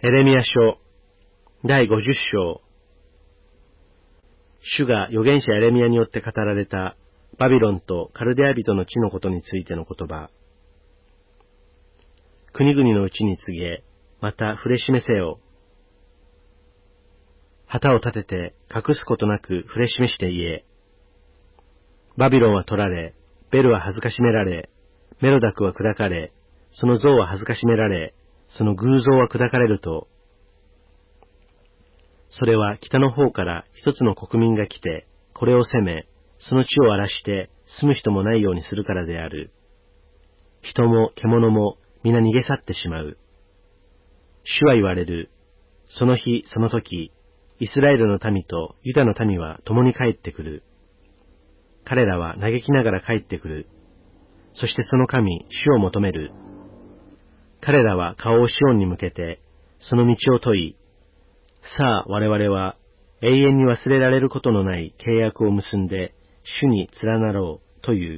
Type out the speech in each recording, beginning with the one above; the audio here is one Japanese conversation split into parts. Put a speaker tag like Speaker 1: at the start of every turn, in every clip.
Speaker 1: エレミヤ書第50章。主が預言者エレミヤによって語られたバビロンとカルデア人の地のことについての言葉。国々のうちに告げ、また触れ示せよ。旗を立てて隠すことなく触れ示して言え。バビロンは取られ、ベルは恥ずかしめられ、メロダクは砕かれ、その像は恥ずかしめられ、その偶像は砕かれると、それは北の方から一つの国民が来て、これを攻め、その地を荒らして住む人もないようにするからである。人も獣も皆逃げ去ってしまう。主は言われる。その日その時、イスラエルの民とユダの民は共に帰ってくる。彼らは嘆きながら帰ってくる。そしてその神、主を求める。彼らは顔をシオンに向けて、その道を問い、さあ我々は永遠に忘れられることのない契約を結んで、主に連なろうという。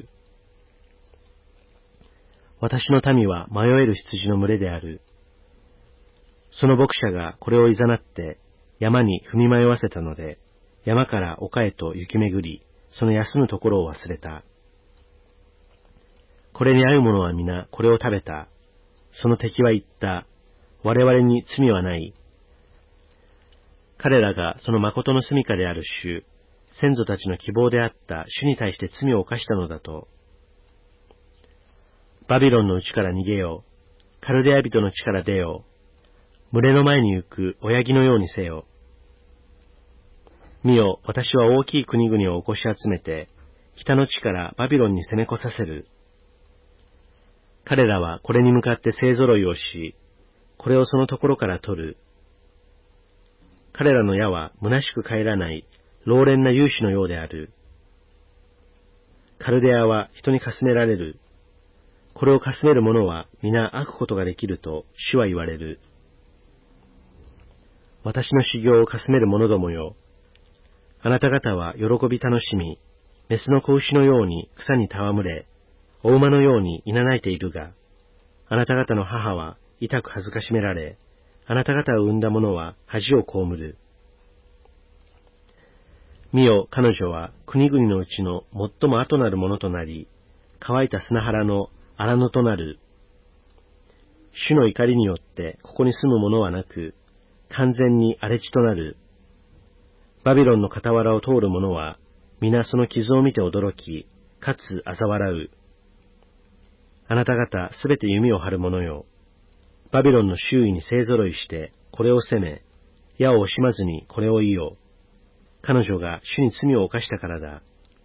Speaker 1: 私の民は迷える羊の群れである。その牧者がこれを誘って山に踏み迷わせたので、山から丘へと行き巡り、その休むところを忘れた。これに会う者は皆これを食べた。その敵は言った。我々に罪はない。彼らがその誠の住処である主、先祖たちの希望であった主に対して罪を犯したのだと。バビロンの内から逃げよう。カルデア人の地から出よう。群れの前に行く親木のようにせよ。見よ、私は大きい国々を起こし集めて、北の地からバビロンに攻め越させる。彼らはこれに向かって勢揃いをし、これをそのところから取る。彼らの矢は虚しく帰らない老練な勇士のようである。カルデアは人にかすめられる。これをかすめる者は皆飽くことができると主は言われる。私の修行をかすめる者どもよ。あなた方は喜び楽しみ、メスの子牛のように草に戯れ、お馬のようにいなないているが、あなた方の母は痛く恥ずかしめられ、あなた方を産んだ者は恥を被る。見よ、彼女は国々のうちの最も後なるものとなり、乾いた砂原の荒野となる。主の怒りによってここに住む者はなく、完全に荒れ地となる。バビロンの傍らを通る者は、皆その傷を見て驚き、かつ嘲笑う。あなた方すべて弓を張る者よ。バビロンの周囲に勢揃いして、これを攻め、矢を惜しまずにこれを言いよ。彼女が主に罪を犯したからだ。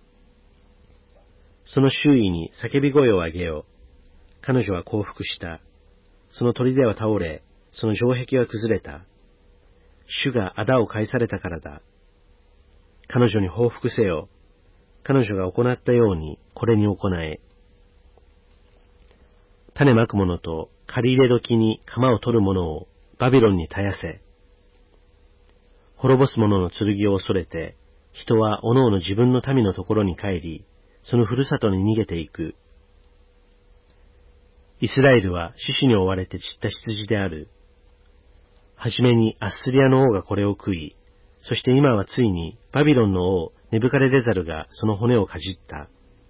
Speaker 1: その周囲に叫び声を上げよ。彼女は降伏した。その砦は倒れ、その城壁は崩れた。主が仇を返されたからだ。彼女に報復せよ。彼女が行ったようにこれに行え。種まく者と借り入れ時に鎌を取る者をバビロンに絶やせ。滅ぼす者の剣を恐れて、人はおのおの自分の民のところに帰り、そのふるさとに逃げていく。イスラエルは獅子に追われて散った羊である。はじめにアッスリアの王がこれを食い、そして今はついにバビロンの王ネブカデレザルがその骨をかじった。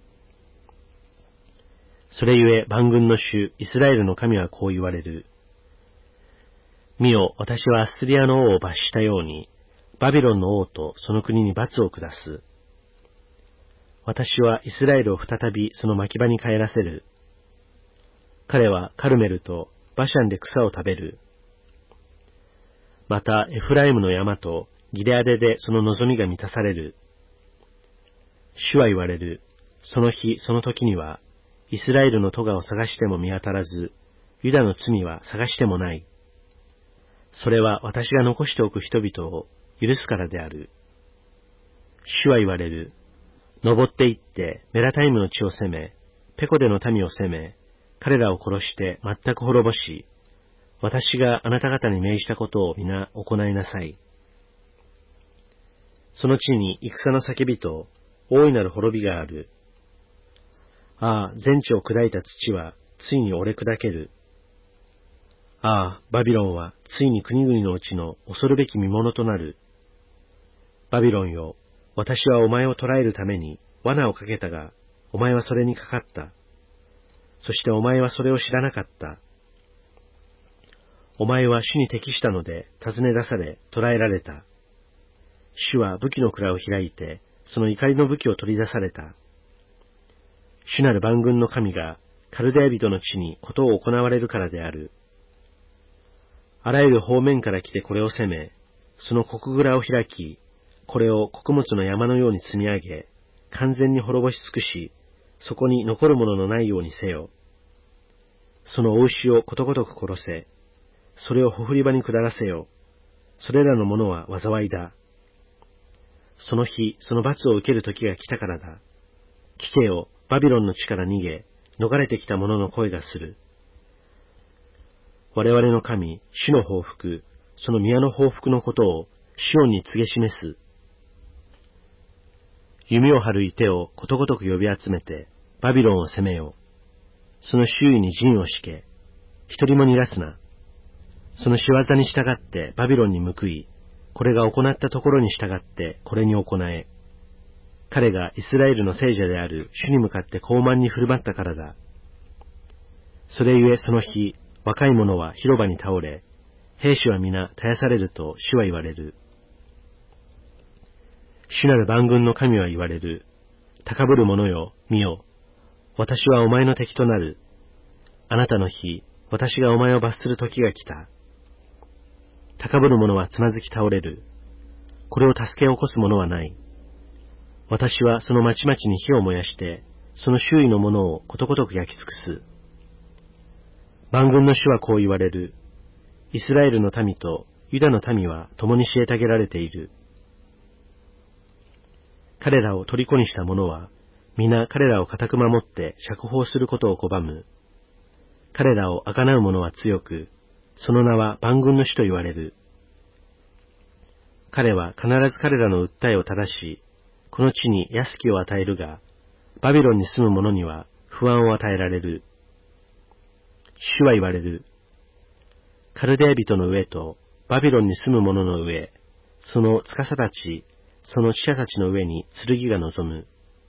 Speaker 1: それゆえ万軍の主イスラエルの神はこう言われる。見よ、私はアッスリアの王を罰したように、バビロンの王とその国に罰を下す。私はイスラエルを再びその牧場に帰らせる。彼はカルメルとバシャンで草を食べる。またエフライムの山とギレアデでその望みが満たされる。主は言われる。その日その時には、イスラエルの咎を探しても見当たらず、ユダの罪は探してもない。それは私が残しておく人々を許すからである。主は言われる。登って行ってメラタイムの地を攻め、ペコデの民を攻め、彼らを殺して全く滅ぼし、私があなた方に命じたことを皆行いなさい。その地に戦の叫びと大いなる滅びがある。ああ、全地を砕いた土はついに折れ砕ける。 ああ、バビロンはついに国々のうちの恐るべき見物となる。バビロンよ、私はお前を捕らえるために罠をかけたが、お前はそれにかかった。そしてお前はそれを知らなかった。お前は主に適したので尋ね出され捕らえられた。主は武器の蔵を開いて、その怒りの武器を取り出された。主なる万軍の神がカルデア人の地にことを行われるからである。あらゆる方面から来てこれを攻め、その国蔵を開き、これを穀物の山のように積み上げ、完全に滅ぼし尽くし、そこに残るもののないようにせよ。そのお牛をことごとく殺せ、それをほふり場に下らせよ。それらのものは災いだ。その日、その罰を受ける時が来たからだ。聞けよ、バビロンの地から逃げ、逃れてきた者の声がする。我々の神、主の報復、その宮の報復のことを、シオンに告げ示す。弓を張る射手をことごとく呼び集めて、バビロンを攻めよ。その周囲に陣を敷け。一人も逃がすな。その仕業に従ってバビロンに報い、これが行ったところに従ってこれに行え。彼がイスラエルの聖者である主に向かって傲慢に振る舞ったからだ。それゆえその日、若い者は広場に倒れ、兵士は皆絶やされると主は言われる。主なる万軍の神は言われる。高ぶる者よ、見よ。私はお前の敵となる。あなたの日、私がお前を罰する時が来た。高ぶる者はつまずき倒れる。これを助け起こす者はない。私はその町々に火を燃やして、その周囲のものをことごとく焼き尽くす。万軍の主はこう言われる。イスラエルの民とユダの民は共に虐げられている。彼らを虜にした者は、皆彼らを固く守って釈放することを拒む。彼らを贖う者は強く、その名は万軍の主と言われる。彼は必ず彼らの訴えを正し、この地に安きを与えるが、バビロンに住む者には不安を与えられる。主は言われる。カルデア人の上とバビロンに住む者の上、その司たち、その使者たちの上に剣が臨む。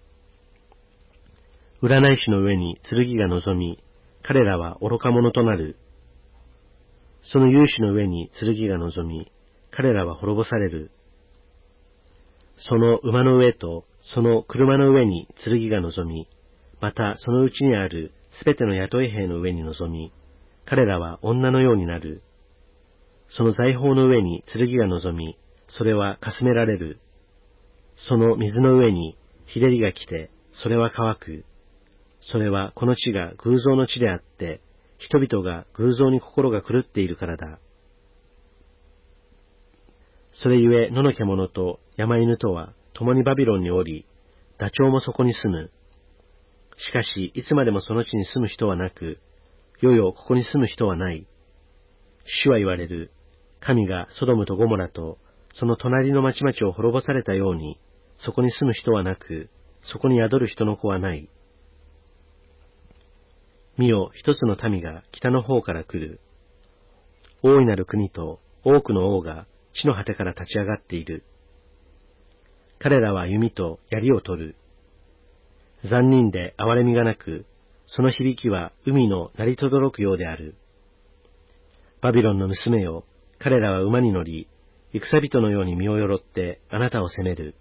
Speaker 1: 占い師の上に剣が臨み、彼らは愚か者となる。その勇士の上に剣が臨み、彼らは滅ぼされる。その馬の上とその車の上に剣が臨み、またそのうちにあるすべての雇い兵の上に臨み、彼らは女のようになる。その財宝の上に剣が臨み、それはかすめられる。その水の上に日照りが来て、それは乾く。それはこの地が偶像の地であって、人々が偶像に心が狂っているからだ。それゆえ野の獣と山犬とは共にバビロンにおり、ダチョウもそこに住む。しかしいつまでもその地に住む人はなく、よよここに住む人はない。主は言われる。神がソドムとゴモラとその隣の町々を滅ぼされたように、そこに住む人はなく、そこに宿る人の子はない。見よ、一つの民が北の方から来る。大いなる国と多くの王が地の果てから立ち上がっている。彼らは弓と槍を取る。残忍で憐れみがなく、その響きは海の鳴り轟くようである。バビロンの娘よ、彼らは馬に乗り、戦人のように身をよろってあなたを責める。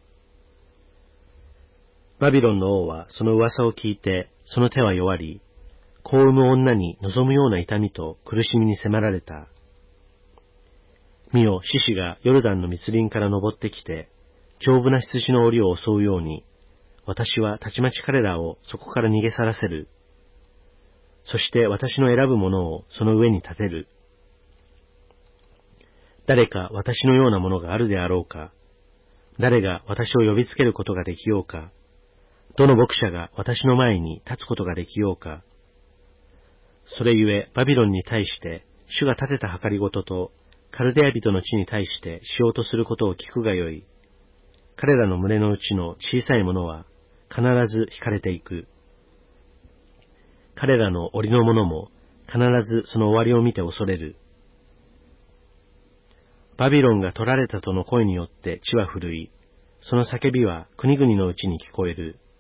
Speaker 1: バビロンの王はその噂を聞いて、その手は弱り、子を産む女に望むような痛みと苦しみに迫られた。見よ、獅子がヨルダンの密林から登ってきて、丈夫な羊の檻を襲うように、私はたちまち彼らをそこから逃げ去らせる。そして私の選ぶものをその上に立てる。誰か私のようなものがあるであろうか。誰が私を呼びつけることができようか。どの牧者が私の前に立つことができようか。それゆえバビロンに対して主が立てた計りごととカルデア人の地に対してしようとすることを聞くがよい。彼らの胸の内の小さいものは必ず惹かれていく。彼らの檻の者も必ずその終わりを見て恐れる。 バビロンが取られたとの声によって地は震い、その叫びは国々のうちに聞こえる。